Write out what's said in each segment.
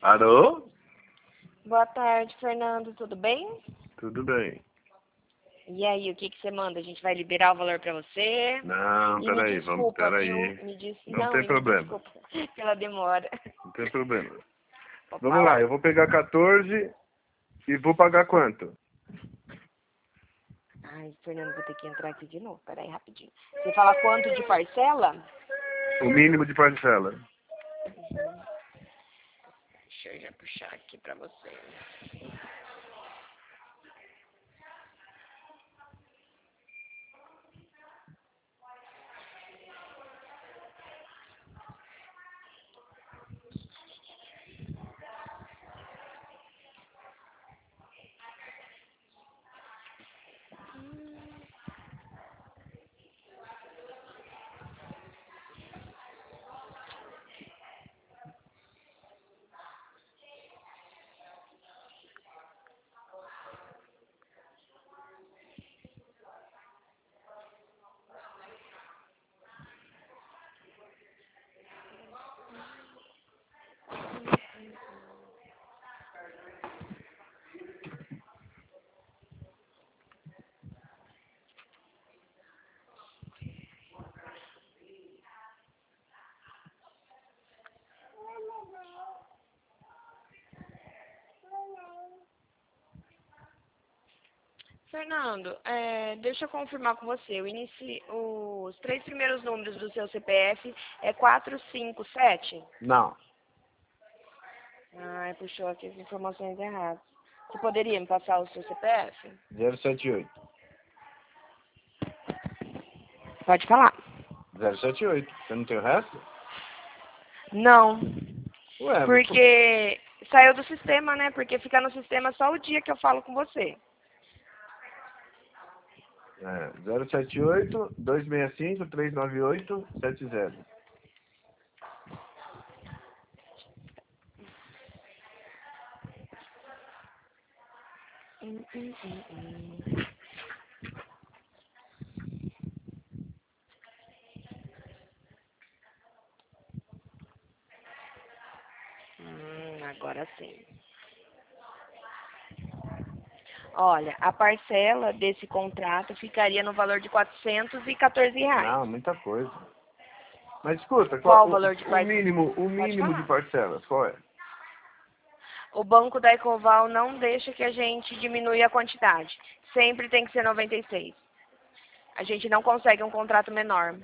Alô? Boa tarde, Fernando. Tudo bem? Tudo bem. E aí, o que você manda? A gente vai liberar o valor pra você? Não, E me peraí, vamos, desculpa, viu? peraí. Não Não, tem e me problema. desculpa pela demora. Não tem problema. Pode Vamos lá, falar. eu vou pegar 14 e vou pagar quanto? Ai, Fernando, vou ter que entrar aqui de novo. Peraí, rapidinho. Você fala quanto de parcela? O mínimo de parcela. Deixa eu já puxar aqui pra você. Fernando, deixa eu confirmar com você. Os 3 primeiros números do seu CPF é 457? Não. Ai, puxou aqui as informações erradas. Você poderia me passar o seu CPF? 078. Pode falar. 078. Você não tem o resto? Não, Ué, mas... porque saiu do sistema, né? Porque fica no sistema só o dia que eu falo com você. 078 265 398 70. Hum, hum, hum, hum. Agora sim. Olha, a parcela desse contrato ficaria no valor de R$ 414. Não, muita coisa. Mas escuta, Qual o valor de o parcela? mínimo, Pode de falar. parcelas, qual é? O banco da Ecoval não deixa que a gente diminua a quantidade. Sempre tem que ser 96. A gente não consegue um contrato menor.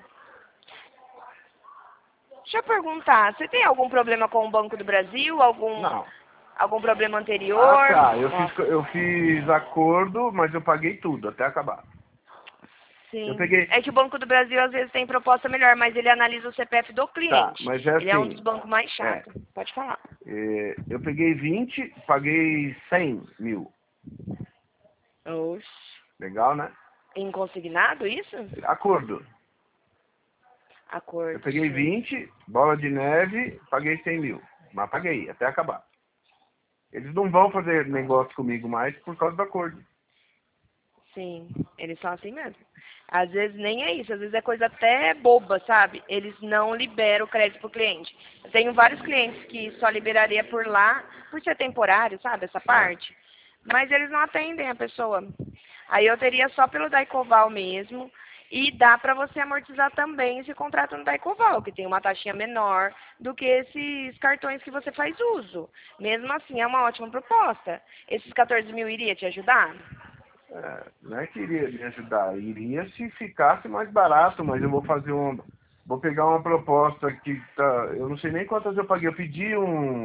Deixa eu perguntar, você tem algum problema com o Banco do Brasil? Não. Algum problema Ah, anterior? tá. Nossa, Eu fiz acordo, mas eu paguei tudo, até acabar. Eu sim. peguei... É que o Banco do Brasil às vezes tem proposta melhor, mas ele analisa o CPF do Tá, cliente. mas é Ele é um dos assim... bancos mais É, chatos. Pode falar. eu peguei 20, paguei 100 mil. Oxe. Legal, né? Inconsignado isso? Acordo. Eu Acordo, peguei sim. 20, bola de neve, paguei 100 mil. Mas paguei, até acabar. Eles não vão fazer negócio comigo mais por causa do acordo. Sim, eles são assim mesmo. Às vezes nem é isso, às vezes é coisa até boba, sabe? Eles não liberam o crédito pro cliente. Eu tenho vários clientes que só liberaria por lá, por ser temporário, sabe? Essa É. parte. Mas eles não atendem a pessoa. Aí eu teria só pelo Daicoval mesmo. E dá para você amortizar também esse contrato no Daicoval, que tem uma taxinha menor do que esses cartões que você faz uso. Mesmo assim, é uma ótima proposta. Esses 14 mil iria te ajudar? Não é que iria me ajudar, iria se ficasse mais barato, mas eu vou fazer vou pegar uma proposta que tá, eu não sei nem quantas eu paguei, eu pedi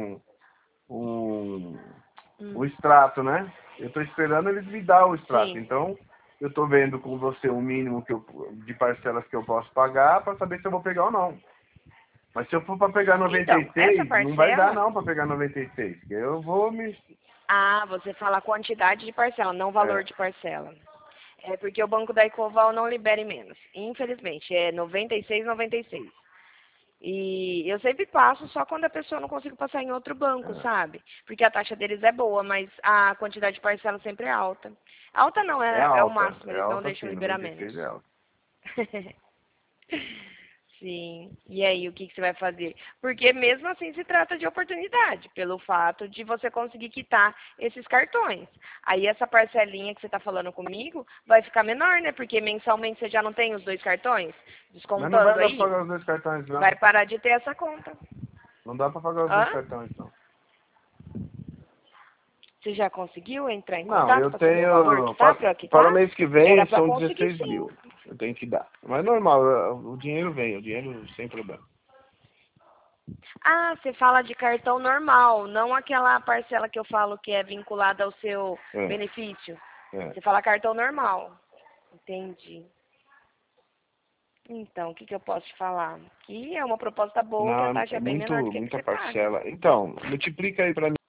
um, Hum, um extrato, né? Eu estou esperando eles me dar o extrato, sim. então eu estou vendo com você o mínimo de parcelas que eu posso pagar para saber se eu vou pegar ou não. Mas se eu for para pegar Então, essa 96, não vai dar parcela, não para pegar 96, porque eu vou me... você fala a quantidade de parcela, não o valor É, de parcela. É porque o Banco da Ecoval não libera em menos. Infelizmente, é 96, 96. E eu sempre passo só quando a pessoa não consigo passar em outro banco, é, sabe? Porque a taxa deles é boa, mas a quantidade de parcela sempre é alta. Alta não, é o máximo, é eles não alta deixam sim, liberar 96 menos. é alta. Sim. E aí, o que você vai fazer? Porque mesmo assim se trata de oportunidade, pelo fato de você conseguir quitar esses cartões. Aí essa parcelinha que você está falando comigo vai ficar menor, né? Porque mensalmente você já não tem os 2 cartões, Mas não vai descontando dar pra aí, pagar os 2 cartões, não. vai parar de ter essa conta. Não dá pra pagar os 2 Hã? cartões, não. Você já conseguiu entrar em Não, contato eu para saber o valor que tenho. tá para Para o quitar? mês que Era vem para são conseguir 16 sim. mil. Eu tenho que dar. Mas normal, o dinheiro vem, o dinheiro sem problema. Ah, você fala de cartão normal, não aquela parcela que eu falo que é vinculada ao seu É, benefício. é. Você fala cartão normal. Entendi. Então, o que eu posso te falar? Que é uma proposta boa que a Não, taxa é é bem menor do muito, que a que muita você paga. parcela. Então, multiplica aí pra mim.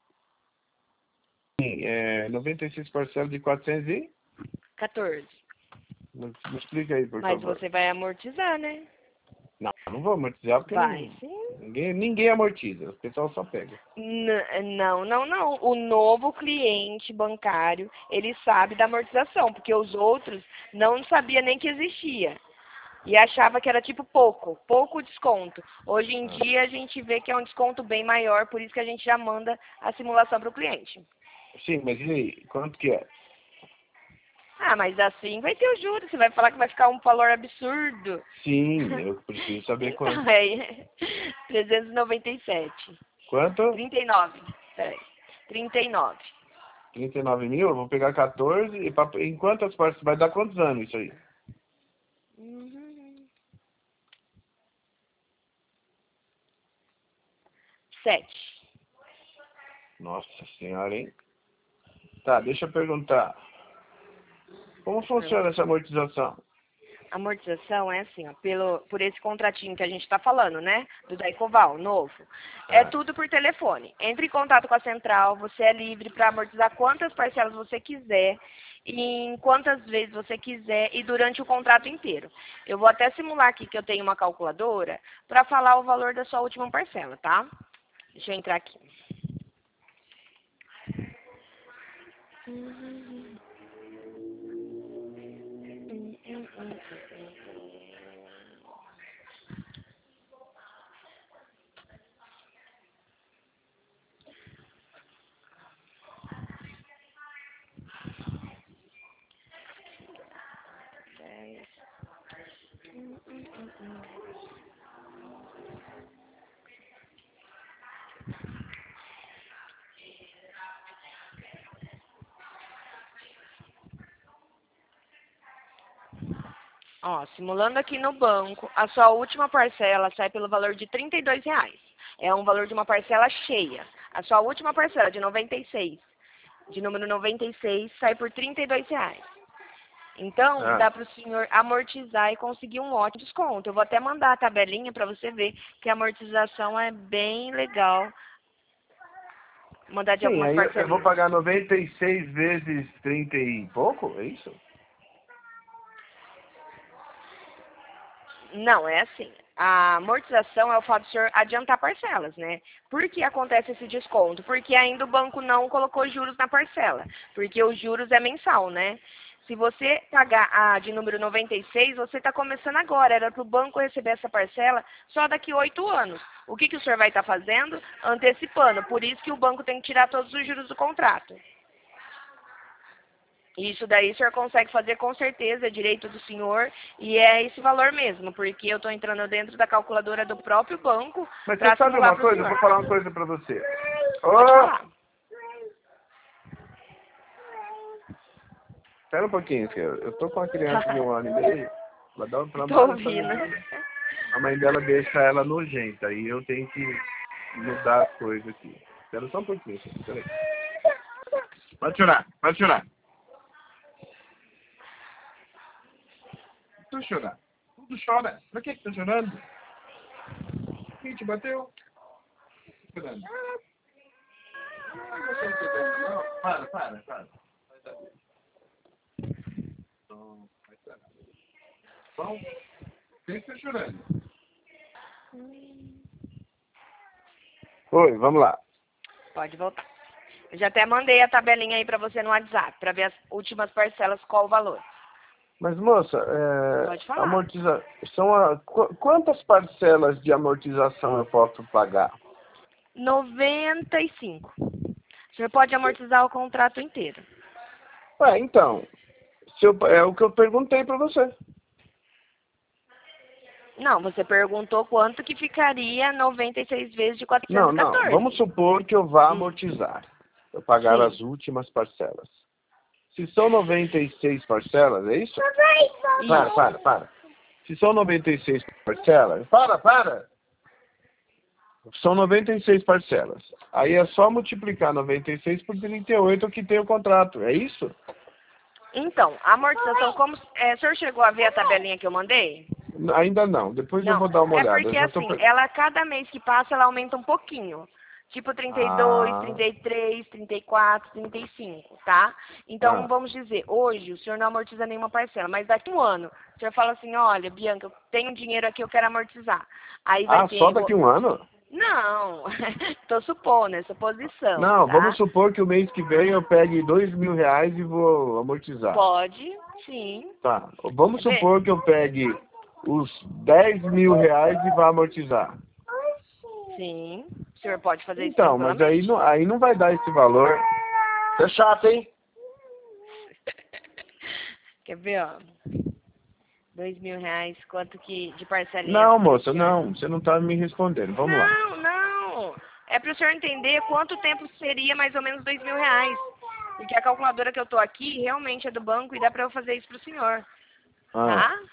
96 parcelas de 400 e... 14. Multiplica aí, por Mas favor. você vai amortizar, né? Não, não vou amortizar porque Vai, sim. ninguém amortiza. O pessoal só pega. Não. O novo cliente bancário, ele sabe da amortização, porque os outros não sabia nem que existia. E achava que era tipo pouco desconto. Hoje em Ah. dia a gente vê que é um desconto bem maior, por isso que a gente já manda a simulação para o cliente. Sim, mas e aí? Quanto que é? Ah, mas assim vai ter o juros, você vai falar que vai ficar um valor absurdo. Sim, eu preciso saber Então, quanto. é 397. Quanto? 39. Peraí. 39. 39 mil? Eu vou pegar 14 e em quantas partes? Vai dar quantos anos isso aí? Uhum. 7. Nossa senhora, hein? Tá, deixa eu perguntar. Como funciona essa amortização? A amortização é assim, ó, por esse contratinho que a gente está falando, né? Do Daicoval, novo. É Ah, tudo por telefone. Entre em contato com a central, você é livre para amortizar quantas parcelas você quiser, e em quantas vezes você quiser e durante o contrato inteiro. Eu vou até simular aqui que eu tenho uma calculadora para falar o valor da sua última parcela, tá? Deixa eu entrar aqui. Ó, simulando aqui no banco, a sua última parcela sai pelo valor de R$ 32. É um valor de uma parcela cheia. A sua última parcela de 96, de número 96, sai por R$ 32. Então, ah. dá para o senhor amortizar e conseguir um ótimo desconto. Eu vou até mandar a tabelinha para você ver que a amortização é bem legal. Mandar de Sim, algumas aí eu vou parcelinhas. pagar 96 vezes 30 e pouco, é isso? Não, é assim. A amortização é o fato de o senhor adiantar parcelas, né? Por que acontece esse desconto? Porque ainda o banco não colocou juros na parcela. Porque os juros é mensal, né? Se você pagar a de número 96, você está começando agora. Era para o banco receber essa parcela só daqui 8 anos. O que o senhor vai estar fazendo? Antecipando. Por isso que o banco tem que tirar todos os juros do contrato. Isso daí o senhor consegue fazer com certeza, é direito do senhor, e é esse valor mesmo, porque eu estou entrando dentro da calculadora do próprio banco Mas você para sabe simular uma para o coisa? Eu senhor. vou falar uma coisa pra você. Pode Ô, falar. espera um pouquinho, filho. Eu tô com uma criança de 1 ano e meio. Ela dá um Estou trabalho pra ouvindo. mim. A mãe dela deixa ela nojenta. Aí eu tenho que mudar as coisas aqui. Espera só um pouquinho, filho. Espera aí. Pode chorar, pode chorar. Tu chorar. Tudo chora. Pra que tá chorando? Quem te bateu? Chorando. Você não tem não? Para. Vai dar bem. Então, vai dar. Bom, quem está chorando? Oi, vamos lá. Pode voltar. Eu já até mandei a tabelinha aí para você no WhatsApp, para ver as últimas parcelas, qual o valor. Mas, moça, Pode falar. quantas parcelas de amortização eu posso pagar? 95. O senhor pode amortizar o contrato inteiro. Ué, então, é o que eu perguntei para você. Não, você perguntou quanto que ficaria 96 vezes de Não, não. Vamos 414. supor que eu vá Hum, amortizar. Eu pagar sim. as últimas parcelas. Se são 96 parcelas, é isso? Isso. Para. Se são 96 parcelas, para! São 96 parcelas. Aí é só multiplicar 96 por 38 que tem o contrato, é isso? Então, a amortização, como o senhor chegou a ver a tabelinha que eu mandei? Ainda não, depois eu Não, vou dar uma é olhada. Eu porque já tô... assim, ela cada mês que passa, ela aumenta um pouquinho. Tipo 32, Ah, 33, 34, 35, tá? Então, ah. vamos dizer, hoje o senhor não amortiza nenhuma parcela, mas daqui a um ano, o senhor fala assim, olha, Bianca, eu tenho dinheiro aqui, eu quero amortizar. Aí vai Ah, só ter... daqui a um ano? Não, tô supondo, essa posição, Não, vamos tá? supor que o mês que vem eu pegue R$ 2.000 e vou amortizar. Pode, sim. Tá, vamos Quer ver? supor que eu pegue os R$ 10.000 e vá amortizar. Sim, o senhor pode fazer isso Então, mas tranquilamente. aí não vai dar esse valor. Isso é chato, hein? Quer ver, ó? R$ 2.000, quanto que de parcelinhas Não, pro moça, senhor? não. Você não tá me respondendo. Vamos lá. Não, não. É para o senhor entender quanto tempo seria mais ou menos R$ 2.000. Porque a calculadora que eu tô aqui realmente é do banco e dá para eu fazer isso pro senhor, Ah, tá?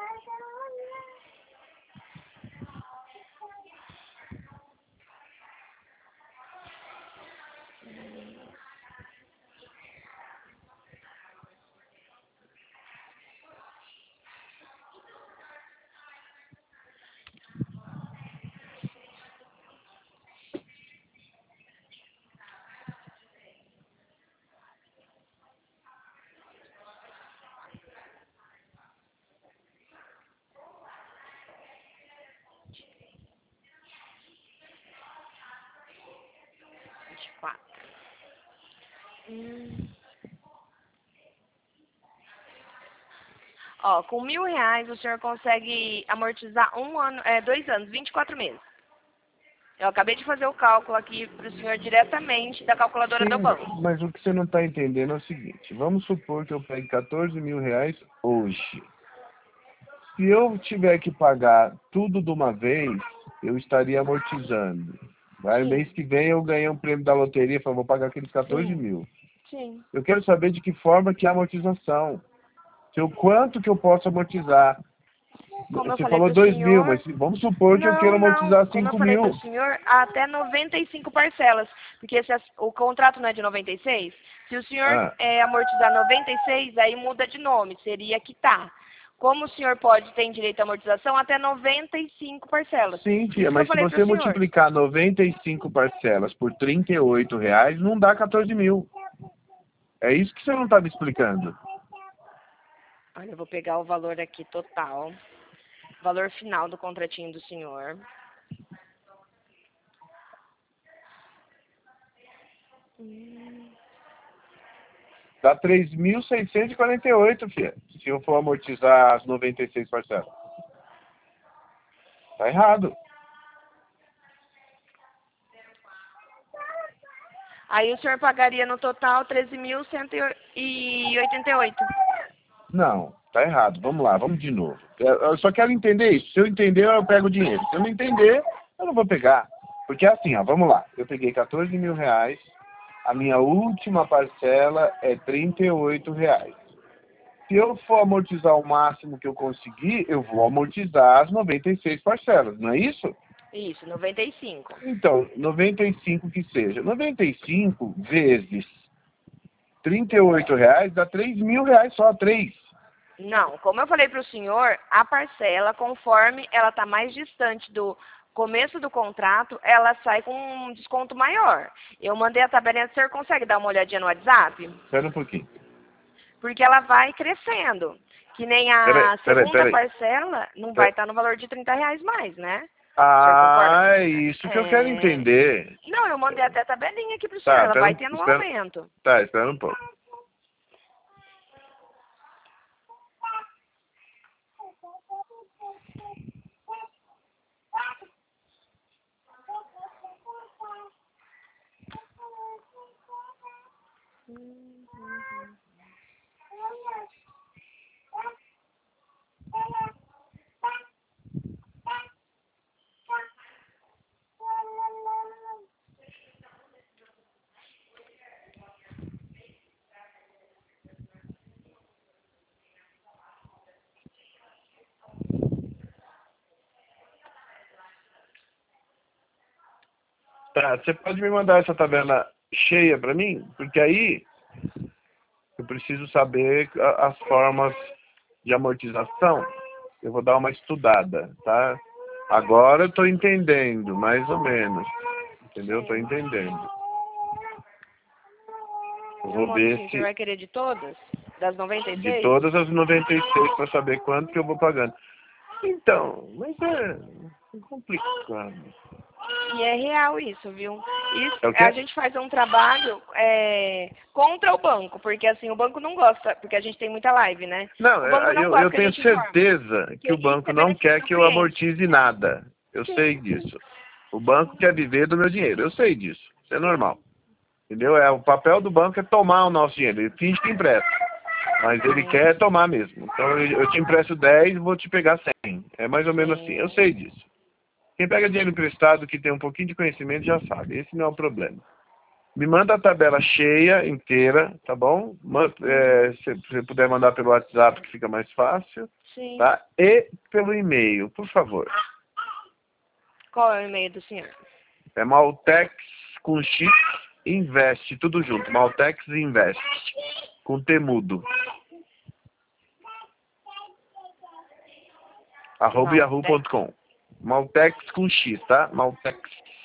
Vinte e quatro. Hum. Ó, com R$ 1.000 o senhor consegue amortizar 2 anos, 24 meses. Eu acabei de fazer o cálculo aqui para o senhor diretamente da calculadora do sim, banco. mas o que você não está entendendo é o seguinte. Vamos supor que eu pegue R$ 14.000 hoje. Se eu tiver que pagar tudo de uma vez, eu estaria amortizando. Aí, mês Sim, que vem eu ganhei um prêmio da loteria e falei, vou pagar aqueles 14 sim, mil. sim. Eu quero saber de que forma que é a amortização. Quanto que eu posso amortizar. Como eu Você falei falou para o 2.000, mas senhor, vamos supor que eu quero não, não. amortizar Como eu 5 falei para mil. o senhor, até 95 parcelas. Porque se o contrato não é de 96, se o senhor Ah, amortizar 96, aí muda de nome, seria quitar. Como o senhor pode ter direito à amortização até 95 parcelas. sim, Por tia, isso que eu mas se falei para o você senhor. multiplicar 95 parcelas por R$ 38, não dá 14 mil. É isso que você não está me explicando. Olha, eu vou pegar o valor aqui total. Valor final do contratinho do senhor. Dá 3.648, filha. Se eu for amortizar as 96 parcelas. Tá errado. Aí o senhor pagaria no total 13.188. Não, tá errado. Vamos lá, vamos de novo. Eu só quero entender isso. Se eu entender, eu pego o dinheiro. Se eu não entender, eu não vou pegar. Porque é assim, ó, vamos lá. Eu peguei R$ 14.000. A minha última parcela é R$ 38. Se eu for amortizar o máximo que eu conseguir, eu vou amortizar as 96 parcelas, não é isso? Isso, 95. Então, 95 que seja. 95 vezes R$ 38 dá R$ 3.000 só, 3. Não, como eu falei para o senhor, a parcela, conforme ela está mais distante do começo do contrato, ela sai com um desconto maior. Eu mandei a tabelinha, o senhor consegue dar uma olhadinha no WhatsApp? Espera um pouquinho. Porque ela vai crescendo. Que nem a segunda Peraí. parcela não vai estar no valor de R$ 30 mais, né? O senhor concorda? Ah, é isso que eu quero É... entender. Não, eu mandei até a tabelinha aqui para o senhor, Tá, ela vai tendo um aumento. espera um pouco. Tá, você pode me mandar essa tabela cheia para mim? Porque aí eu preciso saber as formas de amortização. Eu vou dar uma estudada, tá? Agora eu estou entendendo, mais ou menos. Entendeu? Estou entendendo. Eu vou ver Você se vai querer de todas? Das 96? de todas as 96 para saber quanto que eu vou pagando. Então, mas é complicado. E é real isso, viu? Isso, É o quê? a gente faz um trabalho contra o banco, porque assim, o banco não gosta, porque a gente tem muita live, né? Não, O banco não eu gosta que a tenho gente informe, certeza que porque o isso banco é não benefício quer do que eu cliente. amortize nada. Eu sei disso. O banco quer viver do meu dinheiro. Eu sei disso. Isso é normal. Entendeu? O papel do banco é tomar o nosso dinheiro. Ele finge que empresta. Mas ele quer tomar mesmo. Então eu te empresto 10 e vou te pegar 100. É mais ou menos assim. Eu sei disso. Quem pega dinheiro emprestado que tem um pouquinho de conhecimento já sabe. Esse não é o problema. Me manda a tabela cheia, inteira, tá bom? Se você puder mandar pelo WhatsApp que fica mais fácil. Sim. Tá? E pelo e-mail, por favor. Qual é o e-mail do senhor? É Maltex com X Invest, tudo junto. Maltex Invest. Com temudo. @yahoo.com. Maltex com X, tá? Maltex.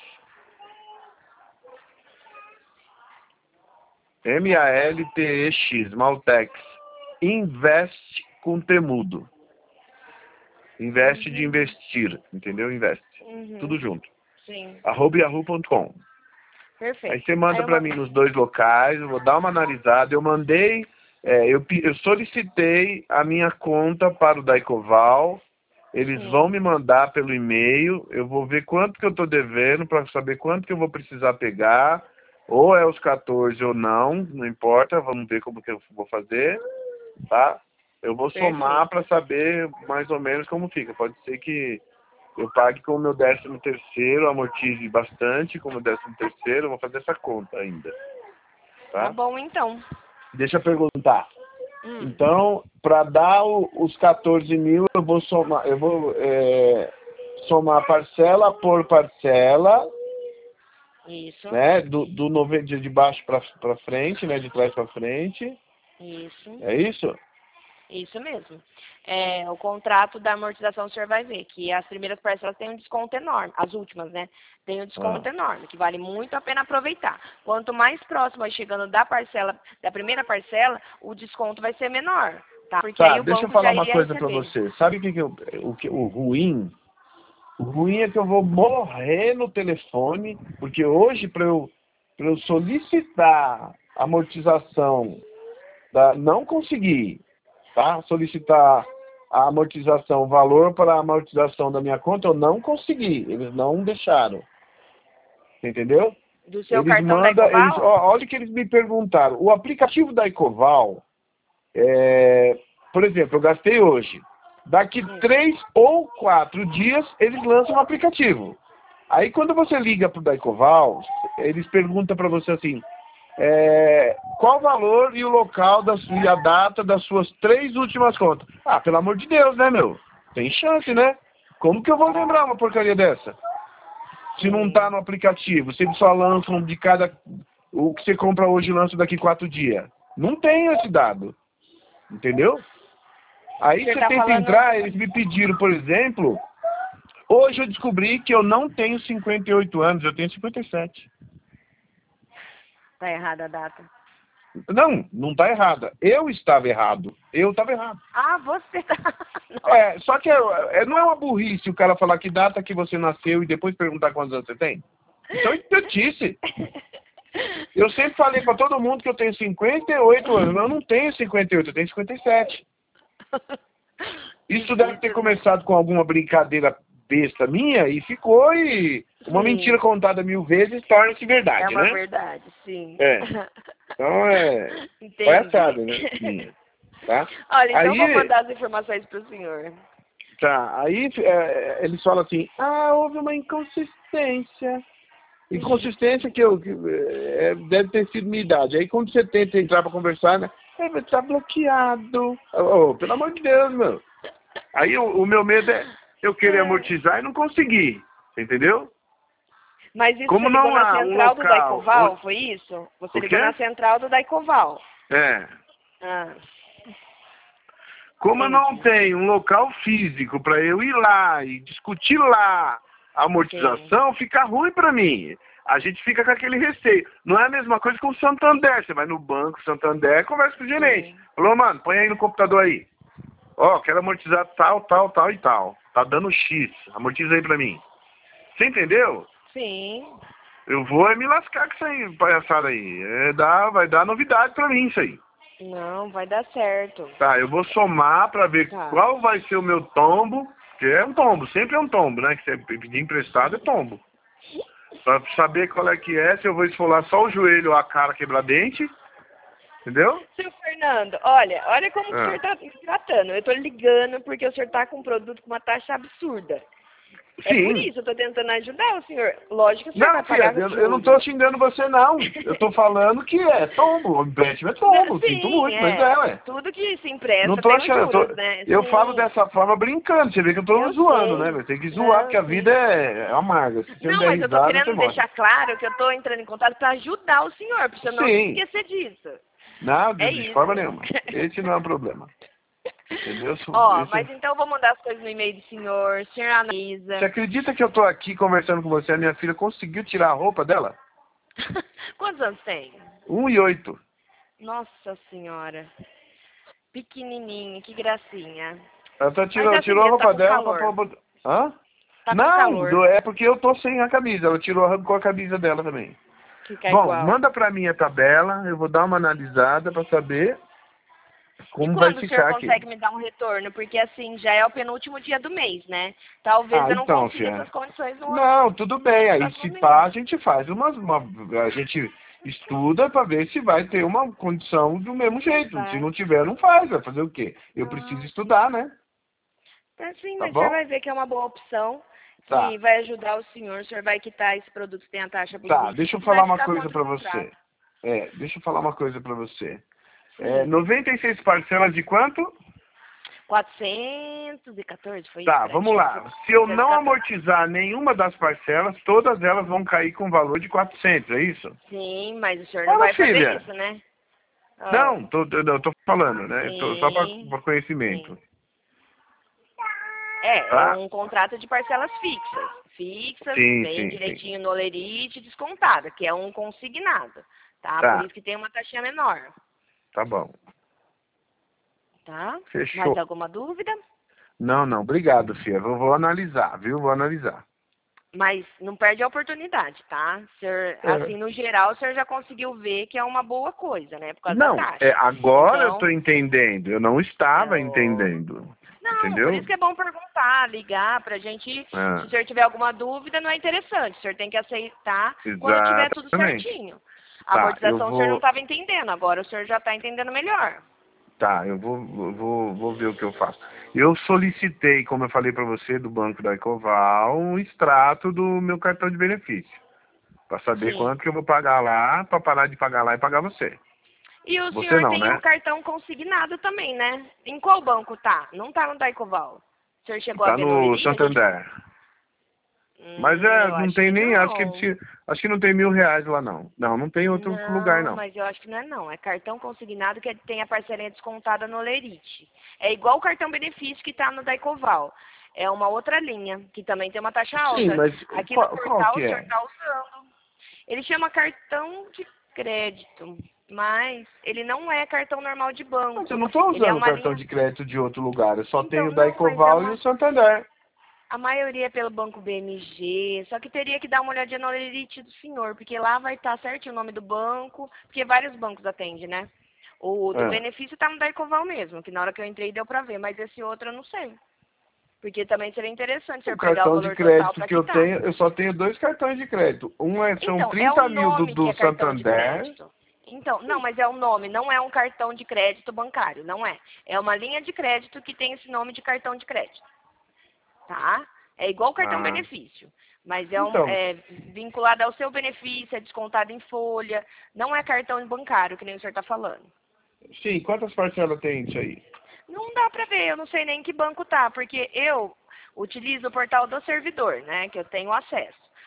Maltex. Maltex. Invest com temudo. Investe de investir, entendeu? Investe. Tudo junto. Sim. @yahoo.com. Perfeito. Aí você manda para mim nos dois locais, eu vou dar uma analisada. Eu mandei, eu solicitei a minha conta para o Daicoval. Eles vão me mandar pelo e-mail. Eu vou ver quanto que eu estou devendo para saber quanto que eu vou precisar pegar. Ou é os 14 ou não, não importa. Vamos ver como que eu vou fazer, tá? Eu vou somar para saber mais ou menos como fica. Pode ser que eu pague com o meu 13º, amortize bastante com o meu 13º, eu vou fazer essa conta ainda. Tá bom, então. Deixa eu perguntar. Então, para dar os 14 mil, eu vou somar parcela por parcela. Isso. Né? De baixo para frente, né? De trás para frente. Isso. É isso? Isso mesmo. O contrato da amortização o senhor vai ver que as primeiras parcelas têm um desconto enorme, as últimas, né? Tem um desconto enorme, que vale muito a pena aproveitar. Quanto mais próximo vai chegando da primeira parcela, o desconto vai ser menor, tá? Porque aí o deixa eu banco falar já uma iria coisa para receber. você. Sabe o ruim? O ruim é que eu vou morrer no telefone, porque hoje para eu solicitar amortização, não consegui, tá? Solicitar a amortização, o valor para a amortização da minha conta, eu não consegui. Eles não deixaram. Entendeu? Do seu Eles cartão da mandam, Ecoval? olha o que eles me perguntaram. O aplicativo da Ecoval, por exemplo, eu gastei hoje. Daqui 3 ou 4 dias, eles lançam um aplicativo. Aí quando você liga para o Daicoval, eles perguntam para você assim, qual o valor e o local e a data das suas 3 últimas contas. Ah, pelo amor de Deus, né, meu? Tem chance, né? Como que eu vou lembrar uma porcaria dessa? Se não tá no aplicativo, se eles só lançam de cada... O que você compra hoje lança daqui 4 dias. Não tem esse dado. Entendeu? Aí você tenta entrar, eles me pediram, por exemplo... Hoje eu descobri que eu não tenho 58 anos, eu tenho 57. Tá errada a data. Não tá errada. Eu estava errado. Eu estava errado. Ah, você tá... Só que não é uma burrice o cara falar que data que você nasceu e depois perguntar quantos anos você tem. Então é idiotice. Eu sempre falei para todo mundo que eu tenho 58 anos. Eu não tenho 58, eu tenho 57. Isso deve ter começado com alguma brincadeira besta minha e ficou uma mentira contada 1000 vezes torna-se verdade, né? É uma verdade, sim. Então palhaçada, né? Minha, tá? Olha, então aí, vou mandar as informações para o senhor. Tá, aí eles falam assim, houve uma inconsistência. Inconsistência que deve ter sido minha idade. Aí quando você tenta entrar para conversar, né? Tá bloqueado. Pelo amor de Deus, meu. Aí o meu medo é eu querer amortizar e não conseguir. Entendeu? Mas isso Como você ligou não na há um central do local... Daicoval, foi isso? Você O ligou quê? na central do Daicoval. É. Ah, Como eu não entendi. tenho um local físico para eu ir lá e discutir lá a Sim. amortização, fica ruim para mim. A gente fica com aquele receio. Não é a mesma coisa com o Santander. Você vai no banco, Santander, conversa com o gerente. Sim. Falou, mano, põe aí no computador aí. Ó, quero amortizar tal, tal, tal e tal. Tá dando X. Amortiza aí pra mim. Você entendeu? Sim. Eu vou me lascar com isso aí, palhaçada aí. Vai dar novidade pra mim isso aí. Não, vai dar certo. Tá, eu vou somar pra ver Tá. qual vai ser o meu tombo. Que é um tombo, sempre é um tombo, né? Que você pedir emprestado é tombo. Pra saber qual é que é, se eu vou esfolar só o joelho ou a cara quebrar dente. Entendeu? Seu Fernando, olha como que o Ah. senhor tá me tratando. Eu tô ligando porque o senhor tá com um produto com uma taxa absurda. É por Sim. isso, eu tô tentando ajudar o senhor. Lógico que o senhor Não, vai filha, pagar eu não tô juros. xingando você, não. Eu tô falando que é tombo. O empréstimo é tombo. Sinto Sim, muito, mas é, ué. tudo que se Não empresta tô tem os achando. juros, né? Eu falo Sim, dessa forma brincando. Você vê que eu tô eu zoando, né? sei. Mas tem que zoar, Não, porque a vida sim. é amarga. Se você não Não, der mas eu tô risada, você querendo morre. deixar claro que eu tô entrando em contato para ajudar o senhor, pra você não se Sim. esquecer disso. Não, É de isso. forma nenhuma. Esse não é um problema. Entendeu? Ó, Esse... mas então eu vou mandar as coisas no e-mail do senhor, o senhor Você analisa. acredita que eu tô aqui conversando com você? A minha filha conseguiu tirar a roupa dela? Quantos anos tem? 1,8. Nossa senhora. Pequenininho, que gracinha. Ela Mas é assim tirou a mesmo, tá roupa com dela pra calor. pôr. Hã? Tá com Não, calor. é porque eu tô sem a camisa. Ela tirou, arrancou a camisa dela também. Fica Bom, igual. manda pra mim a tabela, eu vou dar uma analisada pra saber E como vai quando o senhor ficar aqui. consegue me dar um retorno? Porque assim, já é o penúltimo dia do mês, né? Talvez Ah, eu não então, consiga Fia. essas condições Não, tudo bem. no Aí próximo se mês. pá, a gente faz a gente estuda pra ver se vai ter uma condição do mesmo jeito. Se Vai. não tiver, não faz. Vai fazer o quê? Eu Ah, preciso estudar, entendi. né? Tá sim, Tá mas o senhor bom? vai ver que é uma boa opção, Tá. que vai ajudar o senhor vai quitar esse produto que tem a taxa por Tá, deixa eu 25 e vai falar uma ficar coisa contra o pra você. contrato. Deixa eu falar uma coisa pra você. Sim. 96 parcelas de quanto? 414, foi isso? Tá, Peraí, vamos deixa eu ver se eu lá. Se eu não 414. amortizar nenhuma das parcelas, todas elas vão cair com valor de 400, é isso? Sim, mas o senhor não Fala, vai fazer filha. isso, né? Ah, Não, eu tô falando, né? Só sim, para conhecimento. sim. É Tá? um contrato de parcelas fixas. Fixas, Sim, vem sim, sim. direitinho no Olerite descontada, que é um consignado, tá? Por Tá, isso que tem uma taxinha menor, tá bom. tá? Mais Fechou. alguma dúvida? Não, não, obrigado, filha. Vou analisar, viu? Vou analisar. Mas não perde a oportunidade, tá? Senhor, É. assim, no geral, o senhor já conseguiu ver que é uma boa coisa, né? Por causa da Não, taxa. agora eu tô Então, entendendo. Eu não é estava o... entendendo. Não, por Entendeu? isso que é bom perguntar, ligar pra gente. Se Ah, o senhor tiver alguma dúvida, não é interessante. O senhor tem que aceitar quando tiver tudo exatamente. certinho. A Tá, eu amortização o senhor não vou. estava entendendo, agora o senhor já está entendendo melhor. Tá, vou ver o que eu faço. Eu solicitei, como eu falei para você, do Banco da Ecoval, um extrato do meu cartão de benefício. Para saber Sim. quanto que eu vou pagar lá, para parar de pagar lá e pagar você. E o Você senhor não, tem o né? cartão consignado também, né? Em qual banco tá? Não tá no Daicoval. O senhor chegou a Tá ver no no Lerite? A gente... Santander. Mas Eu não acho tem que nem, não. acho que não tem R$ 1.000 lá não. Não, não tem outro lugar Não, não. mas eu acho que não é não. É cartão consignado que tem a parcelinha descontada no Lerite. É igual o cartão benefício que está no Daicoval. É uma outra linha, que também tem uma taxa Sim, alta. mas Aqui no qual portal que o senhor é? está usando. Ele chama cartão de crédito, mas ele não é cartão normal de Mas eu banco. não estou Ele é usando o uma cartão linha. de crédito de outro lugar. Eu só tenho Então, o da não, mas é Ecoval e o uma. Santander. A maioria é pelo Banco BMG, só que teria que dar uma olhadinha no Lerite do senhor, porque lá vai estar certinho o nome do banco, porque vários bancos atendem, né? O do Ah. benefício tá no Daicoval mesmo, que na hora que eu entrei deu pra ver, mas esse outro eu não sei. Porque também seria interessante o O senhor pegar o cartão de valor total crédito para que eu quitar. tenho, eu só tenho dois cartões de crédito. São Então, é o 30 mil nome que do é cartão de Santander. crédito. Então, não, mas é o nome, não é um cartão de crédito bancário, não é. É uma linha de crédito que tem esse nome de cartão de crédito. Tá? É igual o cartão Ah, benefício, mas então, é vinculado ao seu benefício, é descontado em folha, não é cartão bancário, que nem o senhor está falando. sim, quantas parcelas tem isso aí? Não dá para ver, eu não sei nem em que banco tá, porque eu utilizo o portal do servidor, né, que eu tenho acesso.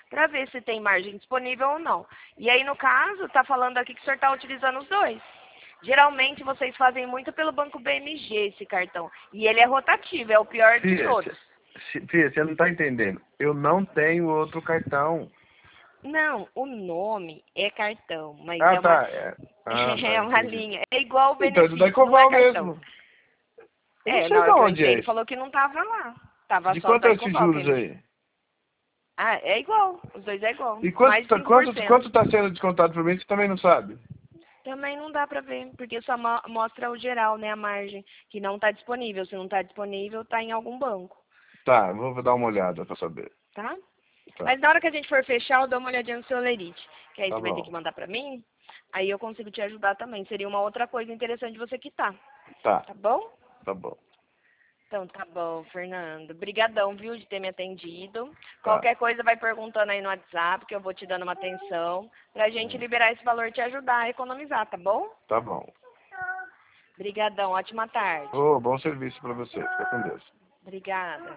para ver se tem margem disponível ou não. E aí, no caso, tá falando aqui que o senhor está utilizando os dois. Geralmente, vocês fazem muito pelo Banco BMG esse cartão. E ele é rotativo, é o pior de todos. Fia, você não está entendendo. Eu não tenho outro cartão. Não, o nome é cartão, mas Ah, é uma, tá. Tá, é uma entendi. linha. É igual o Então, é do benefício, não é Daicoval cartão. mesmo. Eu não É, sei na de hora que eu onde entrei, é ele isso. falou que não tava lá. Tava De só o quanto é esses Daicoval. juros aí? Ah, é igual. Os dois é igual. E Mais quanto, 5%. quanto tá sendo descontado por mim, você também não sabe? Também não dá pra ver, porque só mostra o geral, né, a margem, que não tá disponível. Se não tá disponível, tá em algum banco, Tá, vou dar uma olhada pra saber. tá? Tá, Mas na hora que a gente for fechar, eu dou uma olhadinha no seu lerite, que aí tá você vai ter que bom. mandar pra mim, aí eu consigo te ajudar também. Seria uma outra coisa interessante de você quitar, Tá, tá bom? tá bom. Então tá bom, Fernando. Brigadão, viu, de ter me atendido. Tá. Qualquer coisa vai perguntando aí no WhatsApp, que eu vou te dando uma atenção, pra gente liberar esse valor e te ajudar a economizar, tá bom? Tá bom. Brigadão, ótima tarde. Ô, bom serviço pra você. Fica com Deus. Obrigada.